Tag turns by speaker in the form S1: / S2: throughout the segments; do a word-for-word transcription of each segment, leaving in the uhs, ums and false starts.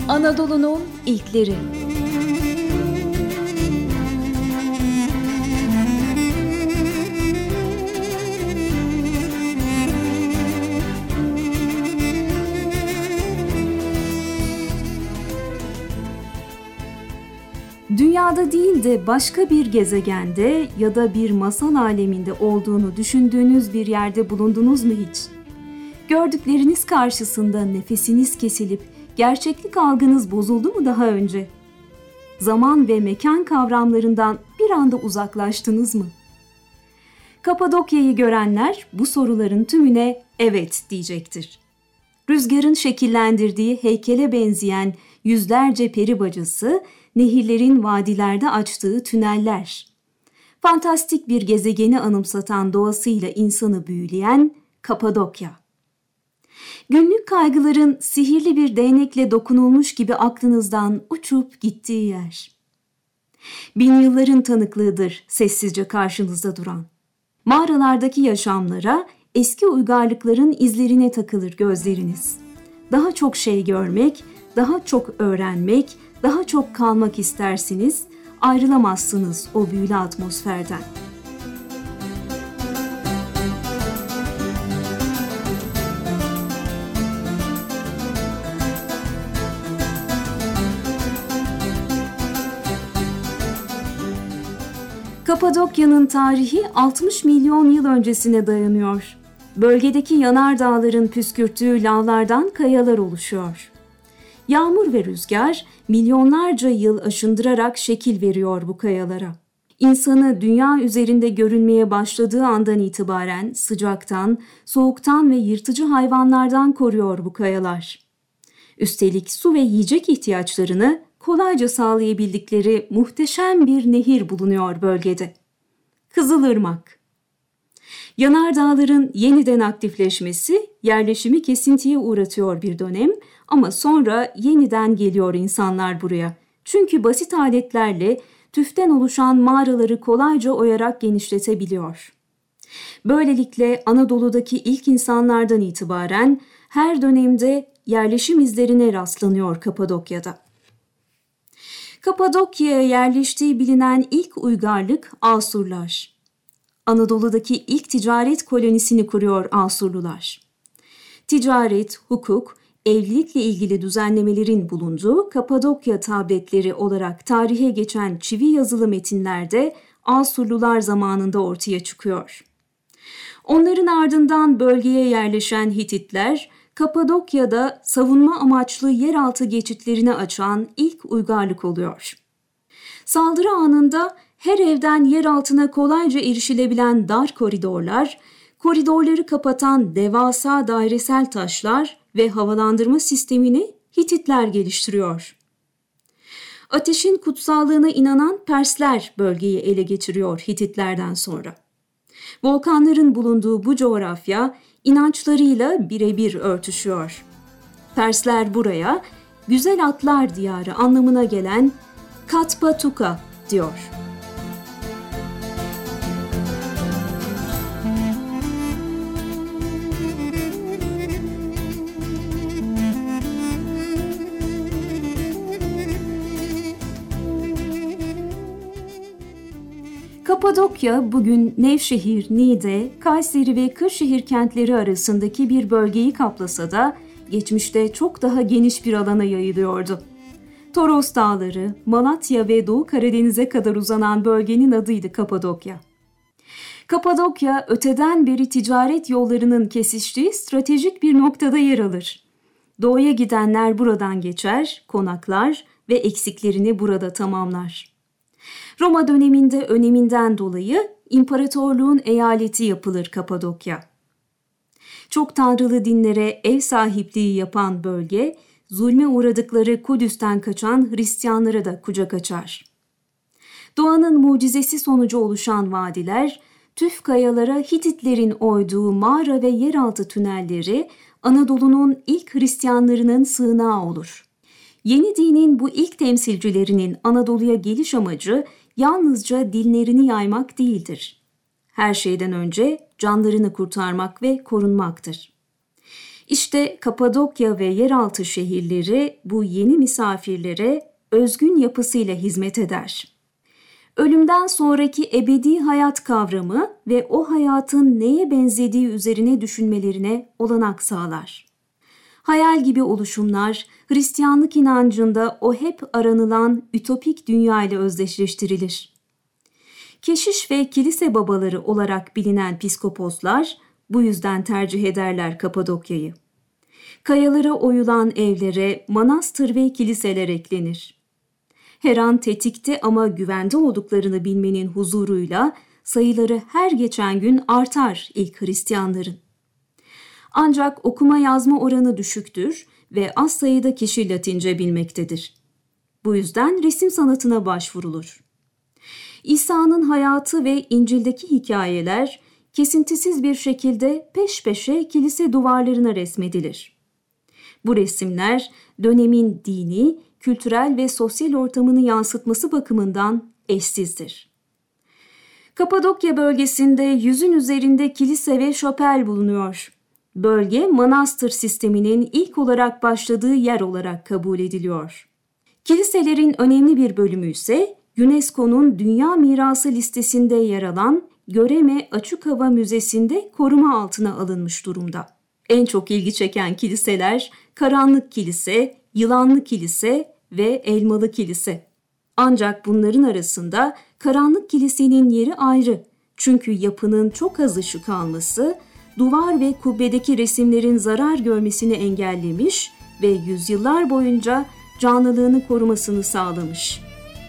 S1: Anadolu'nun ilkleri. Dünyada değil de başka bir gezegende ya da bir masal aleminde olduğunu düşündüğünüz bir yerde bulundunuz mu hiç? Gördükleriniz karşısında nefesiniz kesilip gerçeklik algınız bozuldu mu daha önce? Zaman ve mekan kavramlarından bir anda uzaklaştınız mı? Kapadokya'yı görenler bu soruların tümüne evet diyecektir. Rüzgarın şekillendirdiği heykele benzeyen yüzlerce peri bacası, nehirlerin vadilerde açtığı tüneller, fantastik bir gezegeni anımsatan doğasıyla insanı büyüleyen Kapadokya. Günlük kaygıların sihirli bir değnekle dokunulmuş gibi aklınızdan uçup gittiği yer. Bin yılların tanıklığıdır sessizce karşınızda duran. Mağaralardaki yaşamlara, eski uygarlıkların izlerine takılır gözleriniz. Daha çok şey görmek, daha çok öğrenmek, daha çok kalmak istersiniz, ayrılamazsınız o büyülü atmosferden. Kapadokya'nın tarihi altmış milyon yıl öncesine dayanıyor. Bölgedeki yanardağların püskürttüğü lavlardan kayalar oluşuyor. Yağmur ve rüzgar milyonlarca yıl aşındırarak şekil veriyor bu kayalara. İnsanı dünya üzerinde görünmeye başladığı andan itibaren sıcaktan, soğuktan ve yırtıcı hayvanlardan koruyor bu kayalar. Üstelik su ve yiyecek ihtiyaçlarını kolayca sağlayabildikleri muhteşem bir nehir bulunuyor bölgede. Kızılırmak. Yanardağların yeniden aktifleşmesi yerleşimi kesintiye uğratıyor bir dönem ama sonra yeniden geliyor insanlar buraya. Çünkü basit aletlerle tüften oluşan mağaraları kolayca oyarak genişletebiliyor. Böylelikle Anadolu'daki ilk insanlardan itibaren her dönemde yerleşim izlerine rastlanıyor Kapadokya'da. Kapadokya'ya yerleştiği bilinen ilk uygarlık Asurlar. Anadolu'daki ilk ticaret kolonisini kuruyor Asurlular. Ticaret, hukuk, evlilikle ilgili düzenlemelerin bulunduğu Kapadokya tabletleri olarak tarihe geçen çivi yazılı metinlerde Asurlular zamanında ortaya çıkıyor. Onların ardından bölgeye yerleşen Hititler, Kapadokya'da savunma amaçlı yeraltı geçitlerini açan ilk uygarlık oluyor. Saldırı anında her evden yer altına kolayca erişilebilen dar koridorlar, koridorları kapatan devasa dairesel taşlar ve havalandırma sistemini Hititler geliştiriyor. Ateşin kutsallığına inanan Persler bölgeyi ele geçiriyor Hititlerden sonra. Volkanların bulunduğu bu coğrafya inançlarıyla birebir örtüşüyor. Persler buraya güzel atlar diyarı anlamına gelen Katpatuka diyor. Kapadokya bugün Nevşehir, Niğde, Kayseri ve Kırşehir kentleri arasındaki bir bölgeyi kaplasa da geçmişte çok daha geniş bir alana yayılıyordu. Toros Dağları, Malatya ve Doğu Karadeniz'e kadar uzanan bölgenin adıydı Kapadokya. Kapadokya öteden beri ticaret yollarının kesiştiği stratejik bir noktada yer alır. Doğuya gidenler buradan geçer, konaklar ve eksiklerini burada tamamlar. Roma döneminde öneminden dolayı imparatorluğun eyaleti yapılır Kapadokya. Çok tanrılı dinlere ev sahipliği yapan bölge, zulme uğradıkları Kudüs'ten kaçan Hristiyanlara da kucak açar. Doğanın mucizesi sonucu oluşan vadiler, tüf kayalara Hititlerin oyduğu mağara ve yeraltı tünelleri Anadolu'nun ilk Hristiyanlarının sığınağı olur. Yeni dinin bu ilk temsilcilerinin Anadolu'ya geliş amacı yalnızca dinlerini yaymak değildir. Her şeyden önce canlarını kurtarmak ve korunmaktır. İşte Kapadokya ve yeraltı şehirleri bu yeni misafirlere özgün yapısıyla hizmet eder. Ölümden sonraki ebedi hayat kavramı ve o hayatın neye benzediği üzerine düşünmelerine olanak sağlar. Hayal gibi oluşumlar Hristiyanlık inancında o hep aranılan ütopik dünya ile özdeşleştirilir. Keşiş ve kilise babaları olarak bilinen piskoposlar bu yüzden tercih ederler Kapadokya'yı. Kayalara oyulan evlere manastır ve kiliseler eklenir. Her an tetikte ama güvende olduklarını bilmenin huzuruyla sayıları her geçen gün artar ilk Hristiyanların. Ancak okuma yazma oranı düşüktür ve az sayıda kişi Latince bilmektedir. Bu yüzden resim sanatına başvurulur. İsa'nın hayatı ve İncil'deki hikayeler kesintisiz bir şekilde peş peşe kilise duvarlarına resmedilir. Bu resimler dönemin dini, kültürel ve sosyal ortamını yansıtması bakımından eşsizdir. Kapadokya bölgesinde yüzün üzerinde kilise ve şapel bulunuyor. Bölge manastır sisteminin ilk olarak başladığı yer olarak kabul ediliyor. Kiliselerin önemli bir bölümü ise UNESCO'nun Dünya Mirası listesinde yer alan Göreme Açık Hava Müzesi'nde koruma altına alınmış durumda. En çok ilgi çeken kiliseler Karanlık Kilise, Yılanlı Kilise ve Elmalı Kilise. Ancak bunların arasında Karanlık Kilise'nin yeri ayrı. Çünkü yapının çok az ışık alması, duvar ve kubbedeki resimlerin zarar görmesini engellemiş ve yüzyıllar boyunca canlılığını korumasını sağlamış.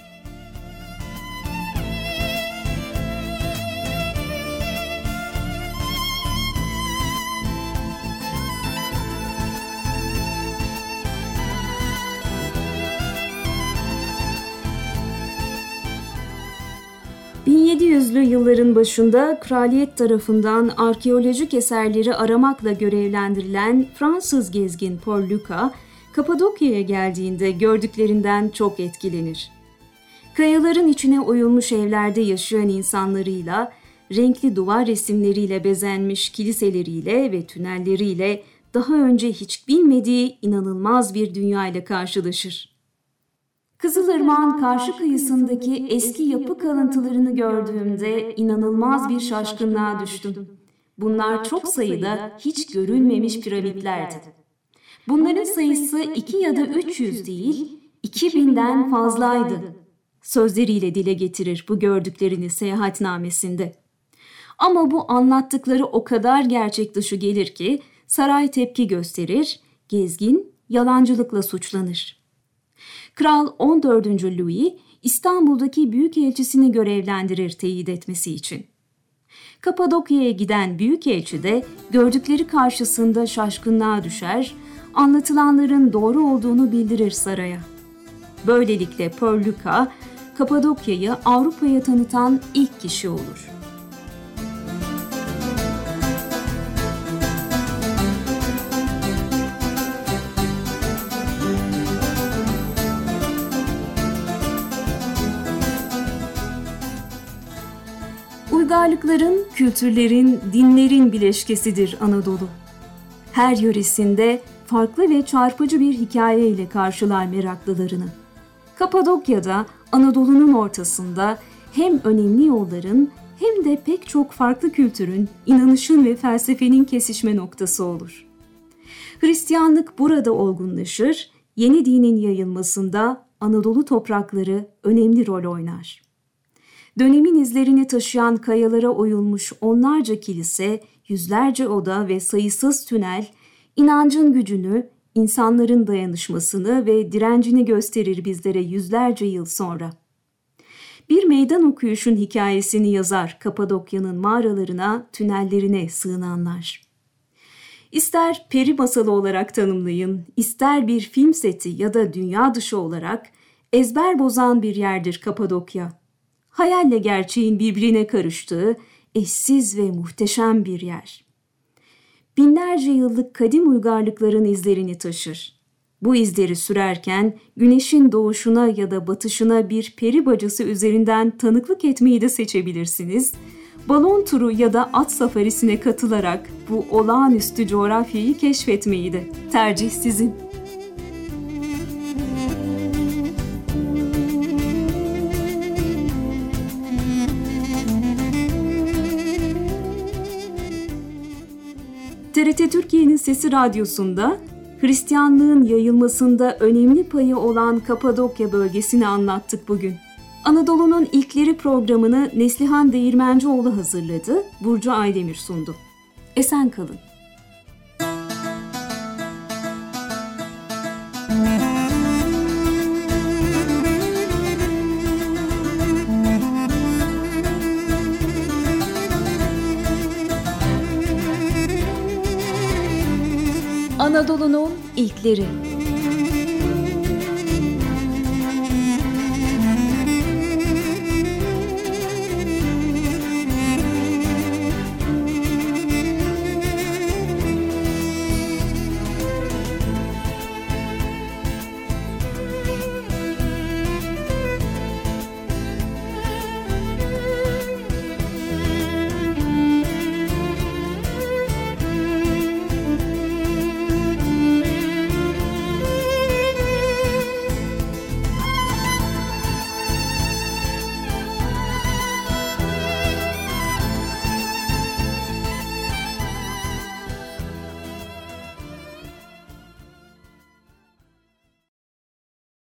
S1: bin yedi yüzlü yılların başında kraliyet tarafından arkeolojik eserleri aramakla görevlendirilen Fransız gezgin Paul Lucas, Kapadokya'ya geldiğinde gördüklerinden çok etkilenir. Kayaların içine oyulmuş evlerde yaşayan insanlarıyla, renkli duvar resimleriyle bezenmiş kiliseleriyle ve tünelleriyle daha önce hiç bilmediği inanılmaz bir dünya ile karşılaşır. Kızılırmak'ın karşı kıyısındaki eski yapı kalıntılarını gördüğümde inanılmaz bir şaşkınlığa düştüm. Bunlar çok sayıda hiç görülmemiş piramitlerdi. Bunların sayısı iki ya da üç yüz değil, iki binden fazlaydı. Sözleriyle dile getirir bu gördüklerini seyahatnamesinde. Ama bu anlattıkları o kadar gerçek dışı gelir ki saray tepki gösterir, gezgin yalancılıkla suçlanır. Kral on dördüncü Louis, İstanbul'daki büyükelçisini görevlendirir teyit etmesi için. Kapadokya'ya giden büyükelçi de gördükleri karşısında şaşkınlığa düşer, anlatılanların doğru olduğunu bildirir saraya. Böylelikle Paul Lucas, Kapadokya'yı Avrupa'ya tanıtan ilk kişi olur. Uygarlıkların, kültürlerin, dinlerin bileşkesidir Anadolu. Her yöresinde farklı ve çarpıcı bir hikaye ile karşılar meraklılarını. Kapadokya'da Anadolu'nun ortasında hem önemli yolların hem de pek çok farklı kültürün, inanışın ve felsefenin kesişme noktası olur. Hristiyanlık burada olgunlaşır, yeni dinin yayılmasında Anadolu toprakları önemli rol oynar. Dönemin izlerini taşıyan kayalara oyulmuş onlarca kilise, yüzlerce oda ve sayısız tünel, inancın gücünü, insanların dayanışmasını ve direncini gösterir bizlere yüzlerce yıl sonra. Bir meydan okuyuşun hikayesini yazar Kapadokya'nın mağaralarına, tünellerine sığınanlar. İster peri masalı olarak tanımlayın, ister bir film seti ya da dünya dışı olarak ezber bozan bir yerdir Kapadokya. Hayalle gerçeğin birbirine karıştığı eşsiz ve muhteşem bir yer. Binlerce yıllık kadim uygarlıkların izlerini taşır. Bu izleri sürerken güneşin doğuşuna ya da batışına bir peri bacası üzerinden tanıklık etmeyi de seçebilirsiniz. balon turu ya da at safarisine katılarak bu olağanüstü coğrafyayı keşfetmeydi. Tercih sizin. T R T Türkiye'nin Sesi Radyosu'nda Hristiyanlığın yayılmasında önemli payı olan Kapadokya bölgesini anlattık bugün. Anadolu'nun İlkleri programını Neslihan Değirmencioğlu hazırladı, Burcu Aydemir sundu. Esen kalın. Anadolu'nun İlkleri.